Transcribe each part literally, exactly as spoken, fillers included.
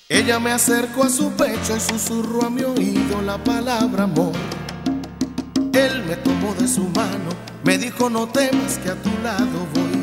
Ella me acercó a su pecho y susurró a mi oído la palabra amor. Él me tomó de su mano, me dijo no temas que a tu lado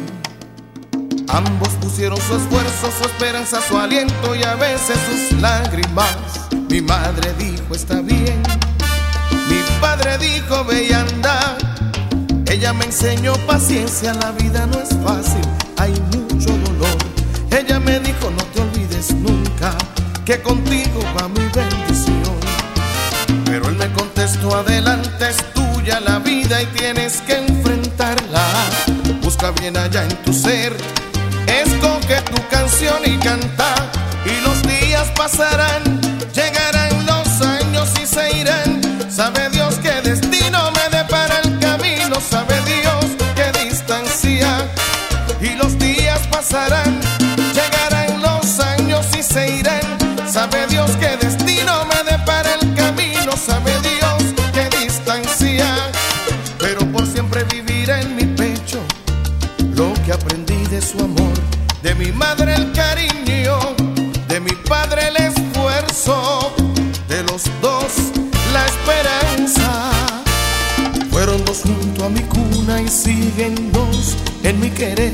voy. Ambos pusieron su esfuerzo, su esperanza, su aliento y a veces sus lágrimas. Mi madre dijo está bien, mi padre dijo ve y anda. Ella me enseñó paciencia, la vida no es fácil, hay mucho dolor. Ella me dijo no te olvides nunca que contigo va mi bendición. Pero él me contestó adelante es tuya la vida y tienes que enfrentarla. Busca bien allá en tu ser, escoge tu canción y canta. Y los días pasarán, llegarán los años y se irán. Sabe Dios qué destino me depara el camino, sabe Dios qué distancia. Y los días pasarán, llegarán los años y se irán. Sabe Dios qué destino me depara el camino, sabe Dios qué distancia. Pero por siempre vivirá en mi pecho lo que aprendí de su amor, de mi madre el cariño, de mi padre el esfuerzo, de los dos la esperanza. Fueron dos junto a mi cuna y siguen dos en mi querer.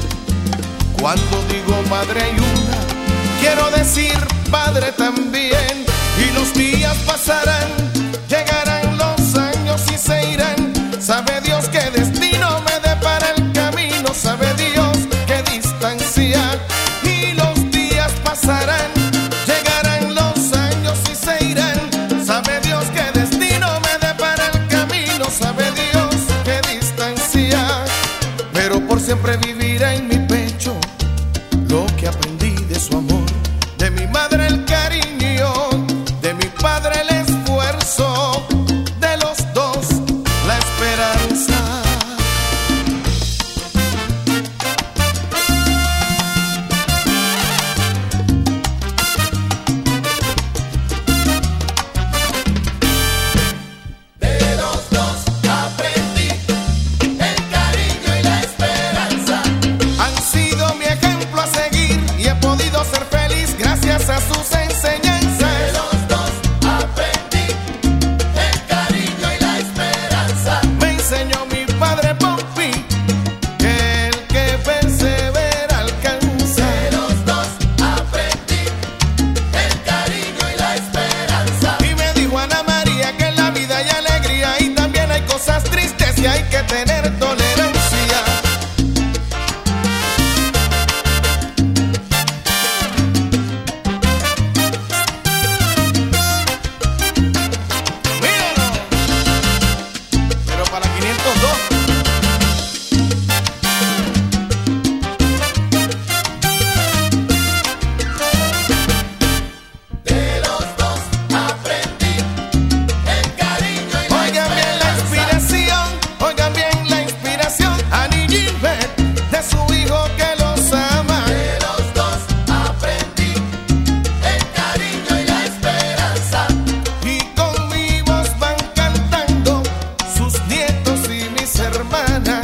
Cuando digo madre hay una, quiero decir padre también. Y los días pasarán, llegarán los años y se irán. Sabe Dios qué destino me depara el camino, sabe Dios qué distancia. Y los días pasarán, llegarán los años y se irán. Sabe Dios qué destino me depara el camino, sabe Dios qué distancia. Pero por siempre vivirá en mi pecho lo que aprendí de su amor, de mi madre el cariño, de mi padre el esfuerzo, de los dos la esperanza. De los dos aprendí el cariño y la esperanza. Han sido mi ejemplo a seguir y he podido ser feliz gracias a sus enseñanzas. De los dos aprendí el cariño y la esperanza. Me enseñó mi padre Pompi que el que persevera alcanza. De los dos aprendí el cariño y la esperanza. Y me dijo Ana María que en la vida hay alegría y también hay cosas tristes y hay que tener tolerancia. Míralo, pero para quinientos dos. De los dos aprendí el cariño y la Oigan bien la esperanza. inspiración, oigan bien la inspiración. Annie Gilbert, de su hijo que los ama. De los dos aprendí el cariño y la esperanza. Y con mi voz van cantando sus nietos y mis hermanas.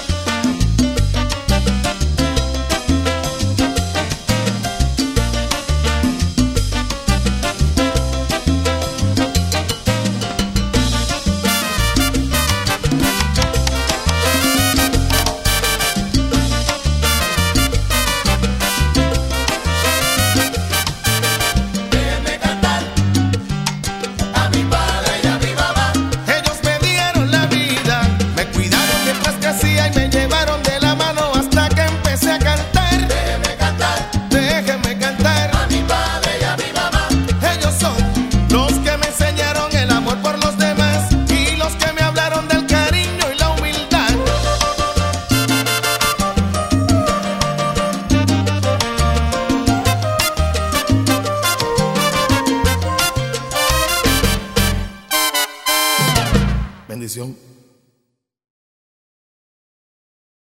Déjenme cantar a mi padre y a mi mamá. Ellos me dieron la vida, me cuidaron mientras crecía y me llevaron de la mano hasta que empecé a cantar. Déjenme cantar Déjenme cantar. a mi padre y a mi mamá. Ellos son los que me enseñaron el amor por los demás y los que me hablaron del cariño y la humildad. Bendición.